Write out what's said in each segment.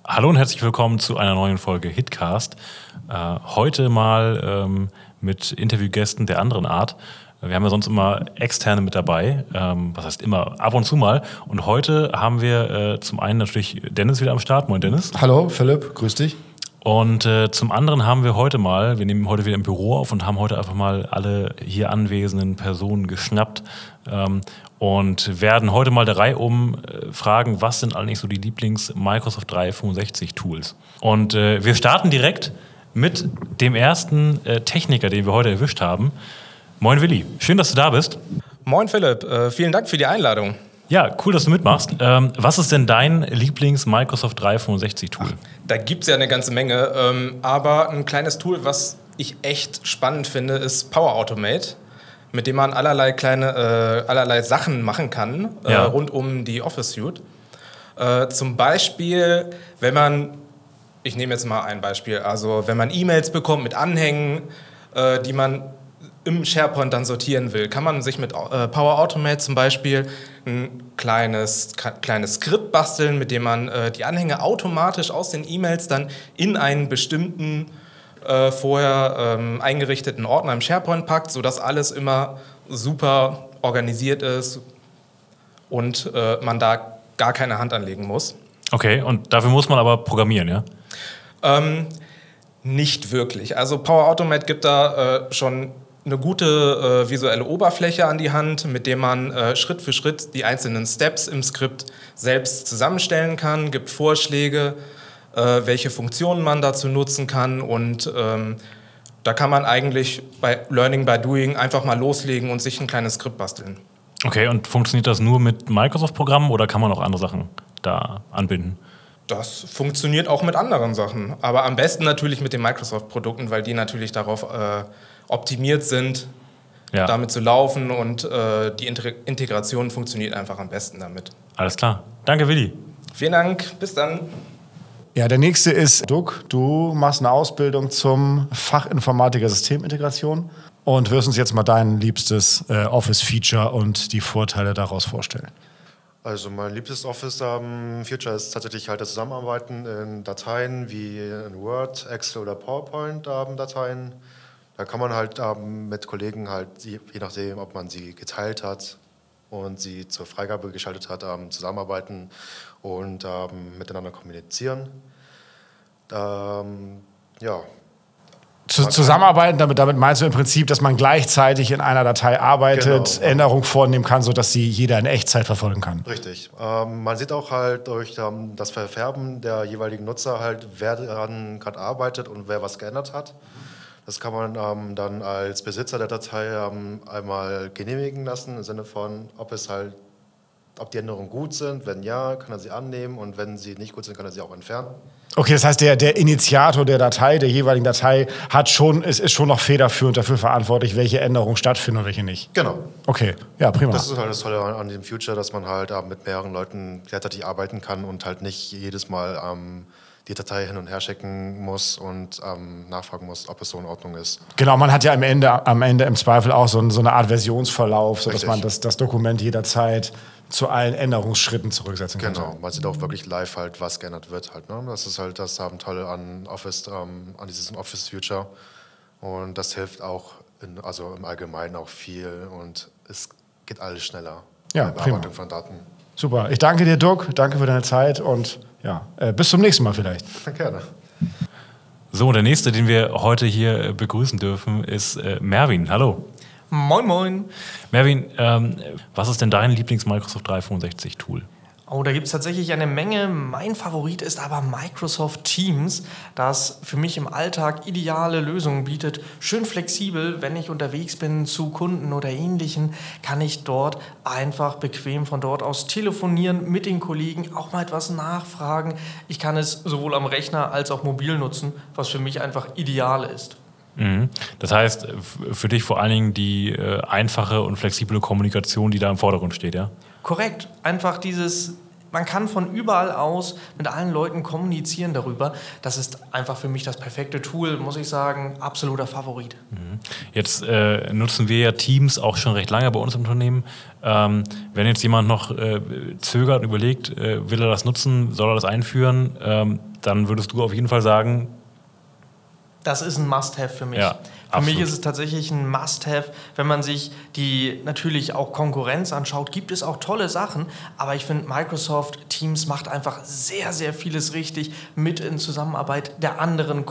Hallo und herzlich willkommen zu einer neuen Folge Hitcast. Heute mal mit Interviewgästen der anderen Art. Wir haben ja sonst immer Externe mit dabei, was heißt immer, ab und zu mal. Und heute haben wir zum einen natürlich Dennis wieder am Start. Moin Dennis. Hallo Philipp, grüß dich. Und zum anderen haben wir wir nehmen heute wieder im Büro auf und haben heute einfach mal alle hier anwesenden Personen geschnappt und werden heute mal der Reihe fragen, was sind eigentlich so die Lieblings-Microsoft 365-Tools. Und wir starten direkt mit dem ersten Techniker, den wir heute erwischt haben. Moin Willi, schön, dass du da bist. Moin Philipp, vielen Dank für die Einladung. Ja, cool, dass du mitmachst. Was ist denn dein Lieblings-Microsoft 365-Tool? Da gibt es ja eine ganze Menge, aber ein kleines Tool, was ich echt spannend finde, ist Power Automate, mit dem man allerlei Sachen machen kann rund um die Office Suite. Zum Beispiel, ich nehme jetzt mal ein Beispiel, also wenn man E-Mails bekommt mit Anhängen, die man im SharePoint dann sortieren will, kann man sich mit Power Automate zum Beispiel ein kleines Skript basteln, mit dem man die Anhänge automatisch aus den E-Mails dann in einen bestimmten vorher eingerichteten Ordner im SharePoint packt, sodass alles immer super organisiert ist und man da gar keine Hand anlegen muss. Okay, und dafür muss man aber programmieren, ja? Nicht wirklich. Also Power Automate gibt da schon eine gute visuelle Oberfläche an die Hand, mit der man Schritt für Schritt die einzelnen Steps im Skript selbst zusammenstellen kann, gibt Vorschläge, welche Funktionen man dazu nutzen kann und da kann man eigentlich bei Learning by Doing einfach mal loslegen und sich ein kleines Skript basteln. Okay, und funktioniert das nur mit Microsoft-Programmen oder kann man auch andere Sachen da anbinden? Das funktioniert auch mit anderen Sachen, aber am besten natürlich mit den Microsoft-Produkten, weil die natürlich darauf optimiert sind, damit zu laufen und die Integration funktioniert einfach am besten damit. Alles klar. Danke, Willi. Vielen Dank. Bis dann. Ja, der nächste ist Duck. Du machst eine Ausbildung zum Fachinformatiker Systemintegration und wirst uns jetzt mal dein liebstes Office-Feature und die Vorteile daraus vorstellen. Also mein liebstes Office-Feature ist tatsächlich halt das Zusammenarbeiten in Dateien wie in Word, Excel oder PowerPoint-Dateien. Da kann man halt mit Kollegen halt, je nachdem, ob man sie geteilt hat und sie zur Freigabe geschaltet hat, zusammenarbeiten und miteinander kommunizieren. Zusammenarbeiten, damit meinst du im Prinzip, dass man gleichzeitig in einer Datei arbeitet, genau, Änderungen vornehmen kann, sodass sie jeder in Echtzeit verfolgen kann. Richtig. Man sieht auch halt durch das Verfärben der jeweiligen Nutzer halt, wer daran gerade arbeitet und wer was geändert hat. Das kann man dann als Besitzer der Datei einmal genehmigen lassen, im Sinne von, ob die Änderungen gut sind. Wenn ja, kann er sie annehmen und wenn sie nicht gut sind, kann er sie auch entfernen. Okay, das heißt, der Initiator der Datei, der jeweiligen Datei, ist schon noch federführend dafür verantwortlich, welche Änderungen stattfinden und welche nicht. Genau. Okay, ja, prima. Das ist halt das Tolle an dem Feature, dass man halt mit mehreren Leuten gleichzeitig arbeiten kann und halt nicht jedes Mal die Datei hin und her schicken muss und nachfragen muss, ob es so in Ordnung ist. Genau, man hat ja am Ende im Zweifel auch so eine Art Versionsverlauf, sodass Richtig. man das Dokument jederzeit zu allen Änderungsschritten zurücksetzen kann. Genau, man sieht auch wirklich live halt, was geändert wird halt. Ne? Das ist halt das Tolle an Office, an diesem Office-Feature. Und das hilft auch im Allgemeinen auch viel und es geht alles schneller. Ja, bei prima. Bearbeitung von Daten. Super, ich danke dir, Duck, danke für deine Zeit und bis zum nächsten Mal vielleicht. Gerne. So, der nächste, den wir heute hier begrüßen dürfen, ist Mervin. Hallo. Moin, moin. Mervin, was ist denn dein Lieblings-Microsoft 365-Tool? Oh, da gibt es tatsächlich eine Menge. Mein Favorit ist aber Microsoft Teams, das für mich im Alltag ideale Lösungen bietet. Schön flexibel, wenn ich unterwegs bin zu Kunden oder Ähnlichem, kann ich dort einfach bequem von dort aus telefonieren mit den Kollegen, auch mal etwas nachfragen. Ich kann es sowohl am Rechner als auch mobil nutzen, was für mich einfach ideal ist. Das heißt, für dich vor allen Dingen die einfache und flexible Kommunikation, die da im Vordergrund steht, ja? Korrekt. Einfach man kann von überall aus mit allen Leuten kommunizieren darüber. Das ist einfach für mich das perfekte Tool, muss ich sagen, absoluter Favorit. Jetzt nutzen wir ja Teams auch schon recht lange bei uns im Unternehmen. Wenn jetzt jemand noch zögert und überlegt, will er das nutzen, soll er das einführen, dann würdest du auf jeden Fall sagen, das ist ein Must-Have für mich. Ja, für mich absolut. ist es tatsächlich ein Must-Have, wenn man sich die natürlich auch Konkurrenz anschaut, gibt es auch tolle Sachen, aber ich finde, Microsoft Teams macht einfach sehr, sehr vieles richtig mit in Zusammenarbeit der anderen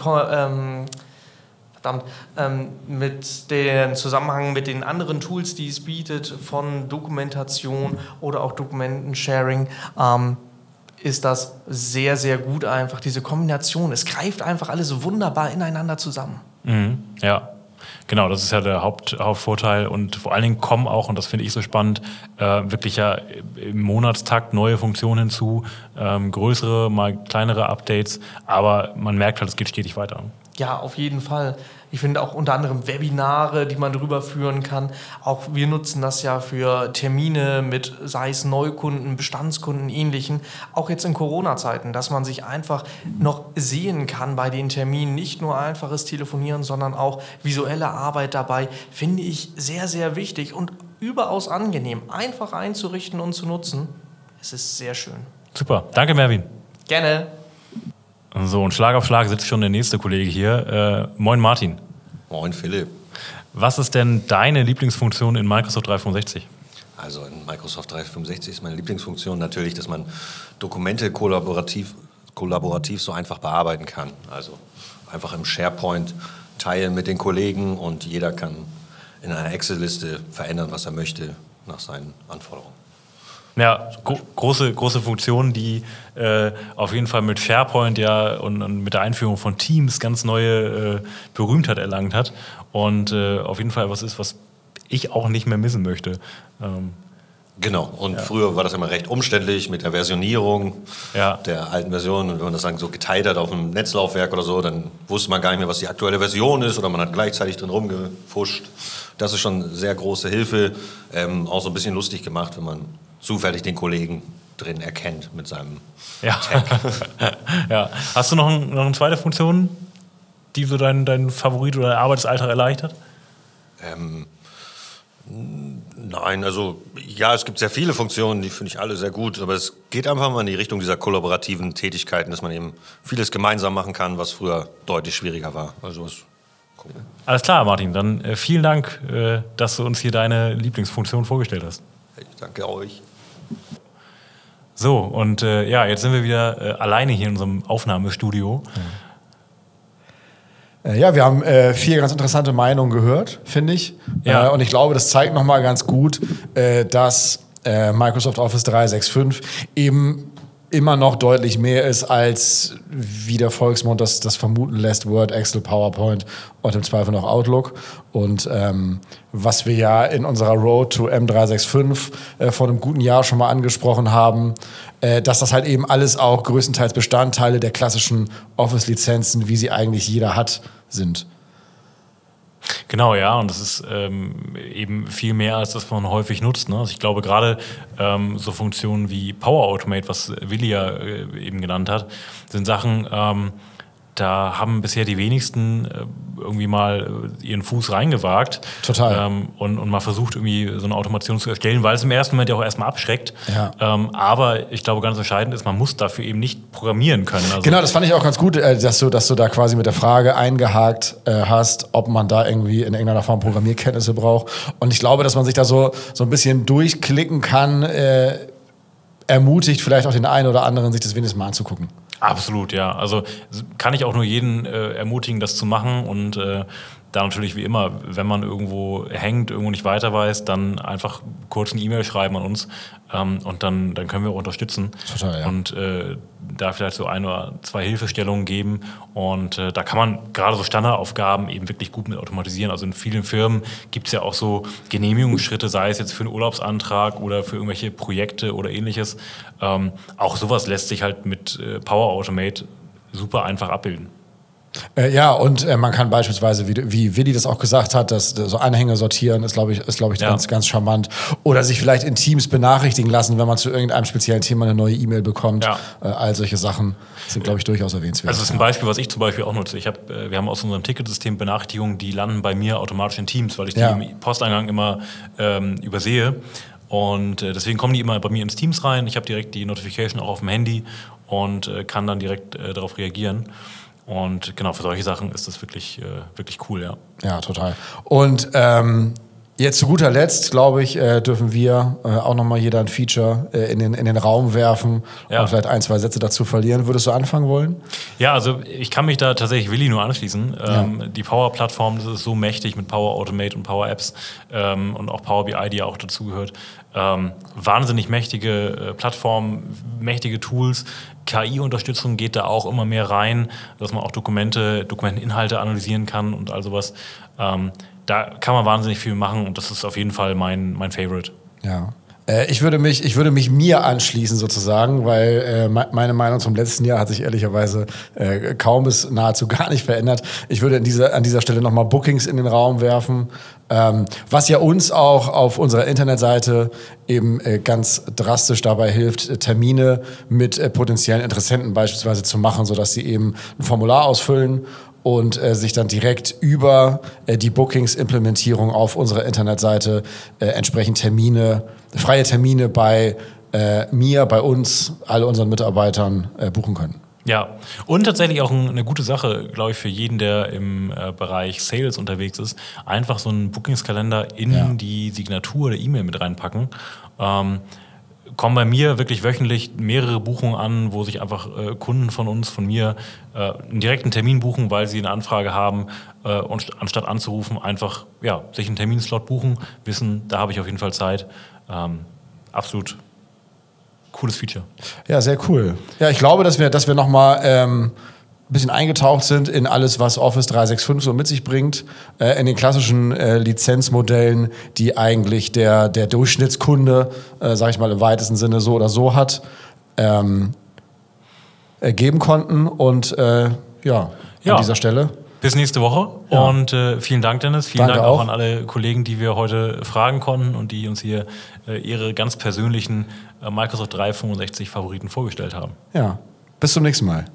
mit den Zusammenhang mit den anderen Tools, die es bietet, von Dokumentation oder auch Dokumentensharing, ist das sehr, sehr gut einfach, diese Kombination. Es greift einfach alles wunderbar ineinander zusammen. Ja, genau, das ist ja der Hauptvorteil und vor allen Dingen kommen auch, und das finde ich so spannend, wirklich ja im Monatstakt neue Funktionen hinzu, größere, mal kleinere Updates, aber man merkt halt, es geht stetig weiter. Ja, auf jeden Fall. Ich finde auch unter anderem Webinare, die man drüber führen kann. Auch wir nutzen das ja für Termine mit, sei es Neukunden, Bestandskunden, Ähnlichen. Auch jetzt in Corona-Zeiten, dass man sich einfach noch sehen kann bei den Terminen. Nicht nur einfaches Telefonieren, sondern auch visuelle Arbeit dabei. Finde ich sehr, sehr wichtig und überaus angenehm. Einfach einzurichten und zu nutzen. Es ist sehr schön. Super, danke Mervin. Gerne. So, und Schlag auf Schlag sitzt schon der nächste Kollege hier. Moin Martin. Moin Philipp. Was ist denn deine Lieblingsfunktion in Microsoft 365? Also in Microsoft 365 ist meine Lieblingsfunktion natürlich, dass man Dokumente kollaborativ so einfach bearbeiten kann. Also einfach im SharePoint teilen mit den Kollegen und jeder kann in einer Excel-Liste verändern, was er möchte nach seinen Anforderungen. Ja, große Funktionen, die auf jeden Fall mit SharePoint ja und mit der Einführung von Teams ganz neue Berühmtheit erlangt hat und auf jeden Fall was ist, was ich auch nicht mehr missen möchte. Genau, und früher war das immer recht umständlich mit der Versionierung der alten Version und wenn man das dann so geteilt hat auf einem Netzlaufwerk oder so, dann wusste man gar nicht mehr, was die aktuelle Version ist oder man hat gleichzeitig drin rumgefuscht. Das ist schon eine sehr große Hilfe, auch so ein bisschen lustig gemacht, wenn man zufällig den Kollegen drin erkennt mit seinem Tag. Ja. Hast du noch eine zweite Funktion, die so dein Favorit oder dein Arbeitsalltag erleichtert? Nein, also ja, es gibt sehr viele Funktionen, die finde ich alle sehr gut, aber es geht einfach mal in die Richtung dieser kollaborativen Tätigkeiten, dass man eben vieles gemeinsam machen kann, was früher deutlich schwieriger war. Also ist cool. Alles klar, Martin, dann vielen Dank, dass du uns hier deine Lieblingsfunktion vorgestellt hast. Ich danke euch. So, und jetzt sind wir wieder alleine hier in unserem Aufnahmestudio. Ja, wir haben 4 ganz interessante Meinungen gehört, finde ich. Ja. Und ich glaube, das zeigt nochmal ganz gut, dass Microsoft Office 365 eben immer noch deutlich mehr ist, als wie der Volksmund das vermuten lässt, Word, Excel, PowerPoint und im Zweifel noch Outlook. Und was wir ja in unserer Road to M365 vor einem guten Jahr schon mal angesprochen haben, dass das halt eben alles auch größtenteils Bestandteile der klassischen Office-Lizenzen, wie sie eigentlich jeder hat, sind. Genau, ja, und das ist eben viel mehr, als das man häufig nutzt. Ne? Also ich glaube, gerade so Funktionen wie Power Automate, was Willi ja eben genannt hat, sind Sachen, da haben bisher die wenigsten irgendwie mal ihren Fuß reingewagt. Total. Und mal versucht, irgendwie so eine Automation zu erstellen, weil es im ersten Moment ja auch erstmal abschreckt. Ja. Aber ich glaube, ganz entscheidend ist, man muss dafür eben nicht programmieren können. Also Genau, das fand ich auch ganz gut, dass du da quasi mit der Frage eingehakt hast, ob man da irgendwie in irgendeiner Form Programmierkenntnisse braucht. Und ich glaube, dass man sich da so ein bisschen durchklicken kann, ermutigt vielleicht auch den einen oder anderen, sich das wenigstens mal anzugucken. Absolut, ja. Also kann ich auch nur jeden ermutigen, das zu machen und da natürlich wie immer, wenn man irgendwo hängt, irgendwo nicht weiter weiß, dann einfach kurz eine E-Mail schreiben an uns und dann können wir auch unterstützen. Total, ja. Und da vielleicht so 1 oder 2 Hilfestellungen geben und da kann man gerade so Standardaufgaben eben wirklich gut mit automatisieren. Also in vielen Firmen gibt es ja auch so Genehmigungsschritte, sei es jetzt für einen Urlaubsantrag oder für irgendwelche Projekte oder ähnliches. Auch sowas lässt sich halt mit Power Automate super einfach abbilden. Ja, und man kann beispielsweise, wie Willi das auch gesagt hat, dass so Anhänge sortieren ist, glaube ich, ganz, ganz charmant. Oder sich vielleicht in Teams benachrichtigen lassen, wenn man zu irgendeinem speziellen Thema eine neue E-Mail bekommt. Ja. All solche Sachen sind, glaube ich, durchaus erwähnenswert. Also das ist ein Beispiel, was ich zum Beispiel auch nutze. Wir haben aus unserem Ticketsystem Benachrichtigungen, die landen bei mir automatisch in Teams, weil ich die im Posteingang immer übersehe. Und deswegen kommen die immer bei mir ins Teams rein. Ich habe direkt die Notification auch auf dem Handy und kann dann direkt darauf reagieren. Und genau, für solche Sachen ist das wirklich, wirklich cool, ja. Ja, total. Und jetzt zu guter Letzt, glaube ich, dürfen wir auch nochmal jeder ein Feature in den Raum werfen und vielleicht 1, 2 Sätze dazu verlieren. Würdest du anfangen wollen? Ja, also ich kann mich da tatsächlich Willi nur anschließen. Die Power-Plattform, das ist so mächtig mit Power Automate und Power Apps und auch Power BI, die ja auch dazugehört. Wahnsinnig mächtige Plattform, mächtige Tools. KI-Unterstützung geht da auch immer mehr rein, dass man auch Dokumenteninhalte analysieren kann und all sowas. Da kann man wahnsinnig viel machen und das ist auf jeden Fall mein Favorite. Ja. Ich würde mich mir anschließen sozusagen, weil meine Meinung zum letzten Jahr hat sich ehrlicherweise kaum bis nahezu gar nicht verändert. Ich würde an dieser Stelle nochmal Bookings in den Raum werfen, was ja uns auch auf unserer Internetseite eben ganz drastisch dabei hilft, Termine mit potenziellen Interessenten beispielsweise zu machen, sodass sie eben ein Formular ausfüllen und sich dann direkt über die Bookings-Implementierung auf unserer Internetseite entsprechend freie Termine bei mir, bei uns, all unseren Mitarbeitern buchen können. Ja, und tatsächlich auch eine gute Sache, glaube ich, für jeden, der im Bereich Sales unterwegs ist, einfach so einen Bookingskalender in die Signatur der E-Mail mit reinpacken. Kommen bei mir wirklich wöchentlich mehrere Buchungen an, wo sich einfach Kunden von mir einen direkten Termin buchen, weil sie eine Anfrage haben und anstatt anzurufen, einfach sich einen Terminslot buchen, wissen, da habe ich auf jeden Fall Zeit. Absolut cooles Feature. Ja, sehr cool. Ja, ich glaube, dass wir nochmal ein bisschen eingetaucht sind in alles, was Office 365 so mit sich bringt, in den klassischen Lizenzmodellen, die eigentlich der Durchschnittskunde, sage ich mal im weitesten Sinne so oder so hat, geben konnten. Und an dieser Stelle bis nächste Woche und vielen Dank, Dennis. Vielen Dank auch an alle Kollegen, die wir heute fragen konnten und die uns hier ihre ganz persönlichen Microsoft 365 Favoriten vorgestellt haben. Ja, bis zum nächsten Mal.